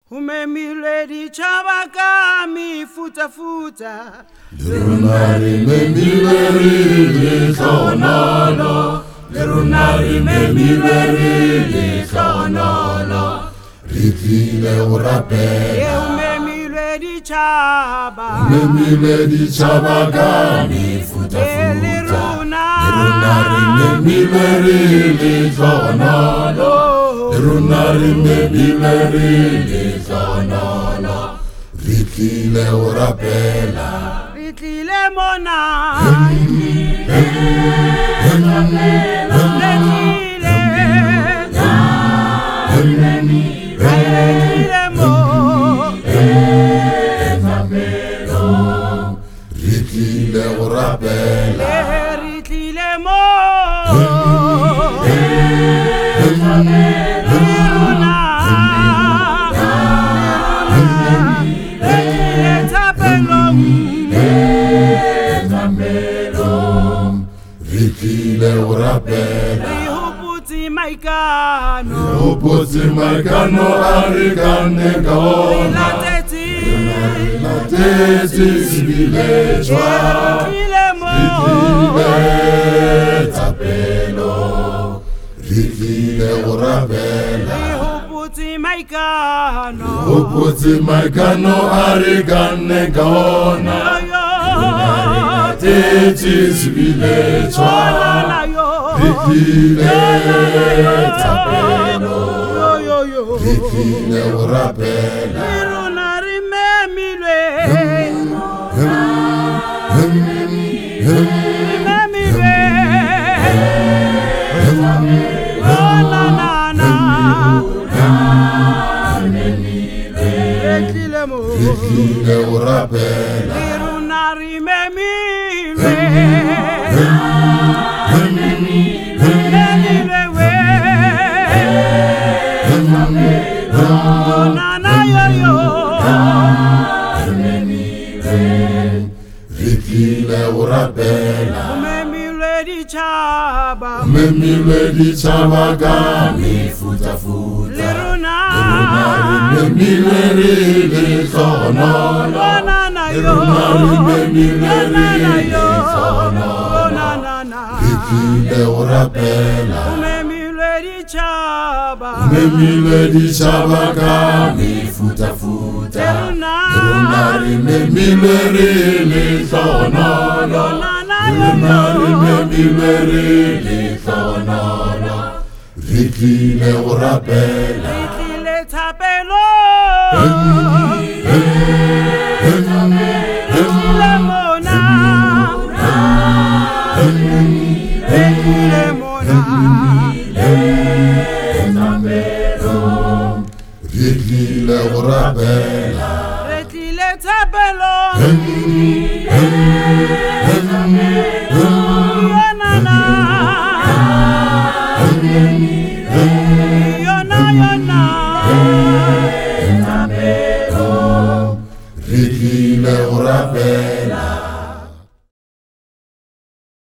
Umemiledi chabaka mi futa futa. Lerunari memileri kaonolo. Lerunari memileri kaonolo. Rikile urape. Umemiledi chaba. Umemiledi chabaka mi futa futa. Lerunari memileri kaonolo. Lerunari memileri kaonolo. Rikile urapela. Rikile mona. Rikile urapela. Rikile mo. Rikile urapela. Rihuputi maikano. Rihuputi maikano arigane kaona. Lateti sibile chwa. Rikile tapelo. Rikile urapela. Rihuputi maikano. Rihuputi maikano arigane kaona. Lateti sibile chwa. Rikile tapelo. Rikile urapela. Lerunari memilwe. Rikile urapela. Lerunari memilwe. Rikile urapela. Umemiledi chaba. Umemiledi chaba gami futa futa. Lerunari memileri kaonolo. Lerunari memileri kaonolo. Rikile urapela. Umemiledi chaba. Umemiledi chaba gami futa futa. Lerunari memileri kaonolo. Lerunari memileri kaonolo. Rikile urapela. Rikile tapelo. Rikile mona. Rikile mona. Rikile urapela.